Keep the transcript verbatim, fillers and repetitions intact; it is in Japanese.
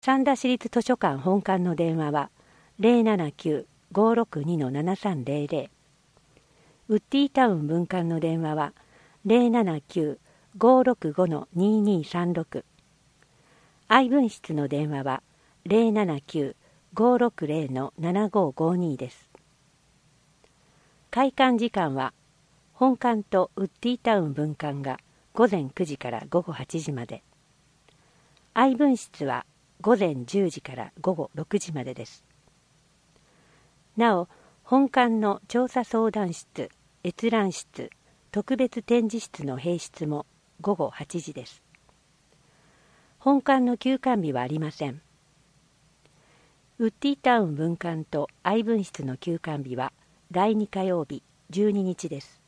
三田市立図書館本館の電話は ゼロななきゅう ごーろくに ななさんゼロゼロ。ウッディタウン分館の電話は ゼロななきゅう ごーろくご にーにーさんろく。愛分室の電話は ゼロななきゅう ごーろくゼロ ななごーごーに です。開館時間は本館とウッディタウン分館が午前くじから午後はちじまで。愛分室は午前じゅうじから午後ろくじまでです。なお、本館の調査相談室、閲覧室、特別展示室の閉室も午後はちじです。本館の休館日はありません。ウッディタウン分館と愛分室の休館日はだいに火曜日じゅうににちです。